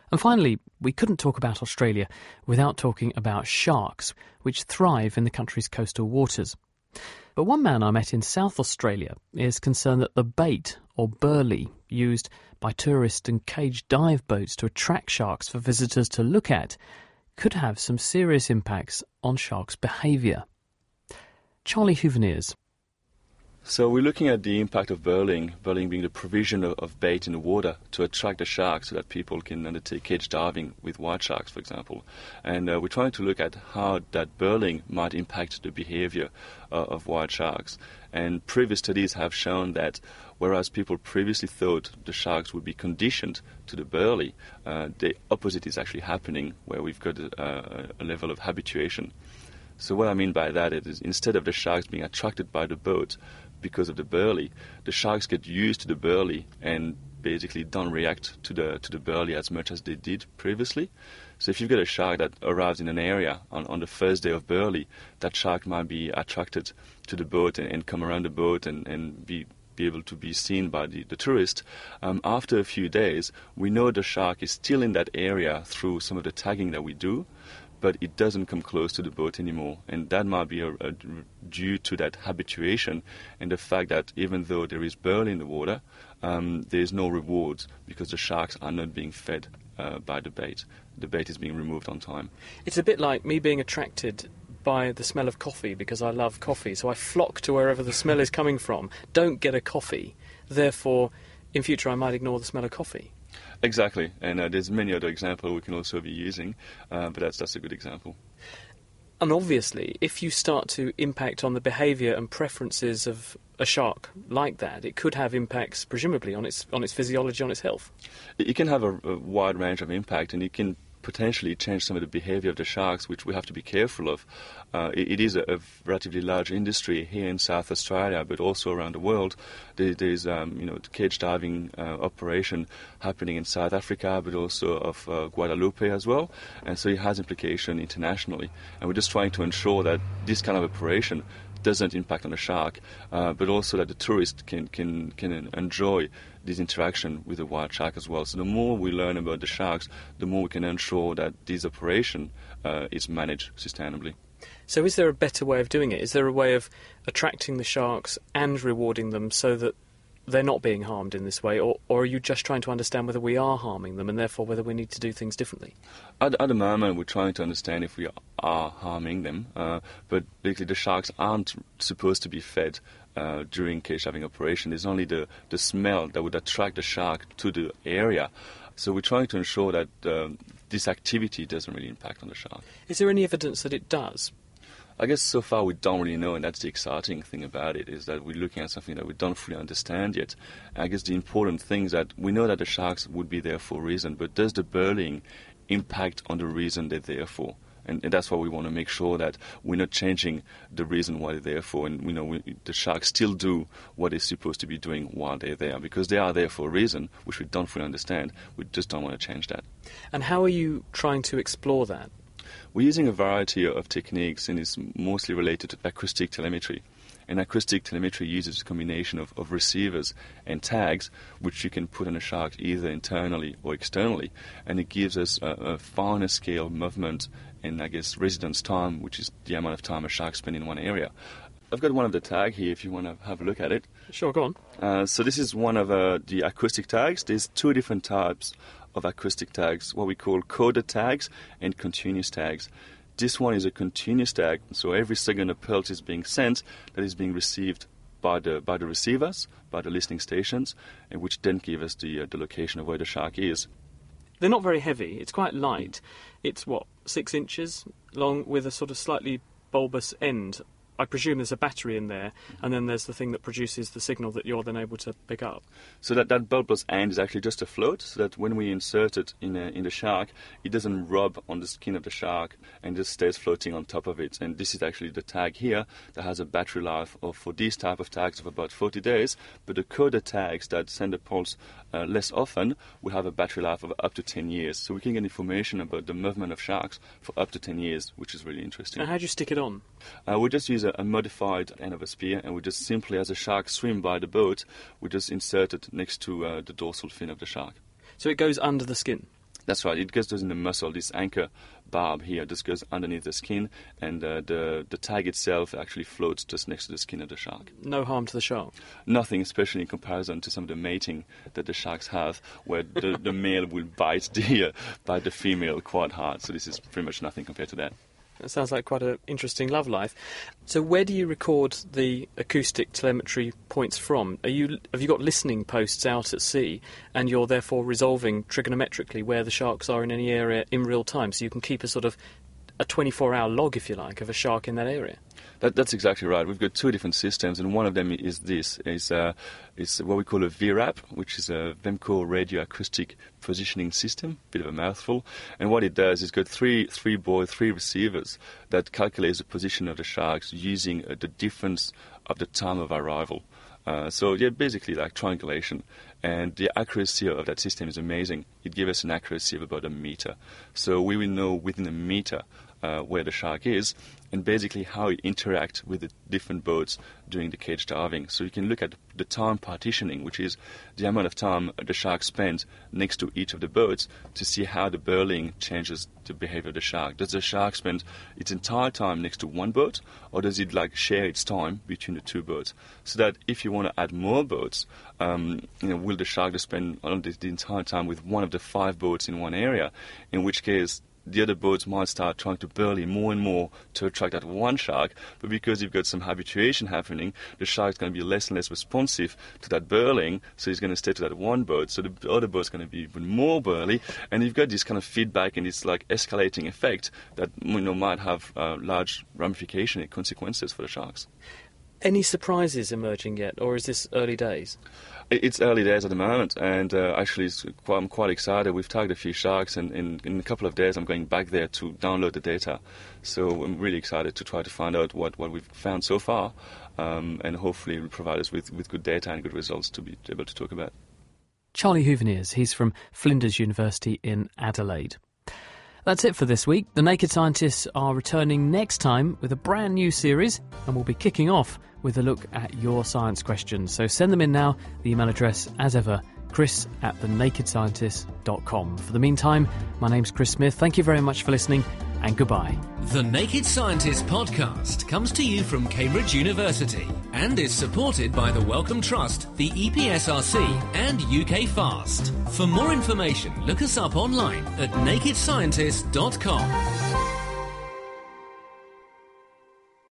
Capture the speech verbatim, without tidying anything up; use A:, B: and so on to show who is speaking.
A: And finally, we couldn't talk about Australia without talking about sharks, which thrive in the country's coastal waters. But one man I met in South Australia is concerned that the bait, or burley, used by tourist and cage dive boats to attract sharks for visitors to look at could have some serious impacts on sharks' behaviour. Charlie Huveniers.
B: So we're looking at the impact of burling, burling being the provision of, of bait in the water to attract the sharks so that people can undertake cage diving with white sharks, for example. And uh, we're trying to look at how that burling might impact the behavior uh, of white sharks. And previous studies have shown that whereas people previously thought the sharks would be conditioned to the burley, uh, the opposite is actually happening, where we've got a, a level of habituation. So what I mean by that is instead of the sharks being attracted by the boat because of the burley, the sharks get used to the burley and basically don't react to the to the burley as much as they did previously. So if you've got a shark that arrives in an area on, on the first day of burley, that shark might be attracted to the boat and, and come around the boat and, and be be able to be seen by the, the tourist. Um, after a few days, we know the shark is still in that area through some of the tagging that we do, but it doesn't come close to the boat anymore. And that might be a, a, due to that habituation and the fact that even though there is burley in the water, um, there is no rewards because the sharks are not being fed uh, by the bait. The bait is being removed on time.
A: It's a bit like me being attracted by the smell of coffee because I love coffee, so I flock to wherever the smell is coming from, don't get a coffee, therefore in future I might ignore the smell of coffee.
B: Exactly, and uh, there's many other examples we can also be using, uh, but that's that's a good example.
A: And obviously, if you start to impact on the behaviour and preferences of a shark like that, it could have impacts, presumably, on its on its physiology, on its health.
B: It can have a, a wide range of impact, and it can potentially change some of the behaviour of the sharks, which we have to be careful of. Uh, it, it is a, a relatively large industry here in South Australia, but also around the world. There, there's um, you know, cage diving uh, operation happening in South Africa, but also of uh, Guadeloupe as well, and so it has implication internationally. And we're just trying to ensure that this kind of operation doesn't impact on the shark, uh, but also that the tourist can, can, can enjoy this interaction with the wild shark as well. So the more we learn about the sharks, the more we can ensure that this operation uh, is managed sustainably.
A: So is there a better way of doing it? Is there a way of attracting the sharks and rewarding them so that they're not being harmed in this way, or, or are you just trying to understand whether we are harming them and therefore whether we need to do things differently?
B: At, at the moment, we're trying to understand if we are harming them, uh, but basically the sharks aren't supposed to be fed uh, during cage diving operation. It's only the, the smell that would attract the shark to the area. So we're trying to ensure that uh, this activity doesn't really impact on the shark.
A: Is there any evidence that it does?
B: I guess so far we don't really know, and that's the exciting thing about it, is that we're looking at something that we don't fully understand yet. And I guess the important thing is that we know that the sharks would be there for a reason, but does the burling impact on the reason they're there for? And, and that's why we want to make sure that we're not changing the reason why they're there for, and we know we, the sharks still do what they're supposed to be doing while they're there, because they are there for a reason, which we don't fully understand. We just don't want to change that.
A: And how are you trying to explore that?
B: We're using a variety of techniques, and it's mostly related to acoustic telemetry. And acoustic telemetry uses a combination of, of receivers and tags, which you can put on a shark either internally or externally. And it gives us a, a finer scale movement and, I guess, residence time, which is the amount of time a shark spends in one area. I've got one of the tags here if you want to have a look at it.
A: Sure, go on.
B: Uh, so this is one of uh, the acoustic tags. There's two different types of acoustic tags, what we call coded tags and continuous tags. This one is a continuous tag, so every second a pulse is being sent that is being received by the by the receivers, by the listening stations, and which then give us the, uh, the location of where the shark is.
A: They're not very heavy, it's quite light. It's, what, six inches long with a sort of slightly bulbous end. I presume there's a battery in there, and then there's the thing that produces the signal that you're then able to pick up.
B: So that, that bulbous end is actually just a float, so that when we insert it in, a, in the shark, it doesn't rub on the skin of the shark and just stays floating on top of it. And this is actually the tag here that has a battery life of, for these type of tags, of about forty days, but the coded tags that send a pulse uh, less often will have a battery life of up to ten years. So we can get information about the movement of sharks for up to ten years, which is really interesting.
A: And how do you stick it on?
B: Uh, we just use a, a modified end of a spear, and we just simply, as a shark swim by the boat, we just insert it next to uh, the dorsal fin of the shark.
A: So it goes under the skin?
B: That's right. It goes in the muscle. This anchor barb here just goes underneath the skin, and uh, the the tag itself actually floats just next to the skin of the shark.
A: No harm to the shark?
B: Nothing, especially in comparison to some of the mating that the sharks have, where the, the male will bite the, uh, bite the female quite hard. So this is pretty much nothing compared to that.
A: That sounds like quite an interesting love life. So where do you record the acoustic telemetry points from? Are you have you got listening posts out at sea, and you're therefore resolving trigonometrically where the sharks are in any area in real time, so you can keep a sort of a twenty-four hour log, if you like, of a shark in that area?
B: That, that's exactly right. We've got two different systems, and one of them is this. is uh, is what we call a V RAP, which is a Vemco Radio Acoustic Positioning System, bit of a mouthful. And what it does is got three three board, three receivers that calculates the position of the sharks using uh, the difference of the time of arrival. Uh, so yeah, basically like triangulation. And the accuracy of that system is amazing. It gives us an accuracy of about a meter. So we will know within a meter uh, where the shark is, and basically how it interacts with the different boats during the cage diving. So you can look at the time partitioning, which is the amount of time the shark spends next to each of the boats, to see how the burling changes the behavior of the shark. Does the shark spend its entire time next to one boat, or does it like share its time between the two boats? So that if you want to add more boats, um, you know, will the shark just spend the, the entire time with one of the five boats in one area, in which case the other boats might start trying to burley more and more to attract that one shark, but because you've got some habituation happening, the shark's going to be less and less responsive to that burling, so he's going to stay to that one boat, so the other boat's going to be even more burly, and you've got this kind of feedback and this like escalating effect that, you know, might have uh, large ramification and consequences for the sharks.
A: Any surprises emerging yet, or is this early days?
B: It's early days at the moment, and uh, actually it's quite, I'm quite excited. We've tagged a few sharks, and in, in a couple of days I'm going back there to download the data. So I'm really excited to try to find out what, what we've found so far, um, and hopefully it will provide us with, with good data and good results to be able to talk about.
A: Charlie Huveniers, he's from Flinders University in Adelaide. That's it for this week. The Naked Scientists are returning next time with a brand new series, and we'll be kicking off with a look at your science questions. So send them in now. The email address, as ever, chris at the naked scientist dot com. For the meantime, my name's Chris Smith. Thank you very much for listening, and goodbye.
C: The Naked Scientist podcast comes to you from Cambridge University and is supported by the Wellcome Trust, the E P S R C and U K FAST. For more information, look us up online at naked scientist dot com.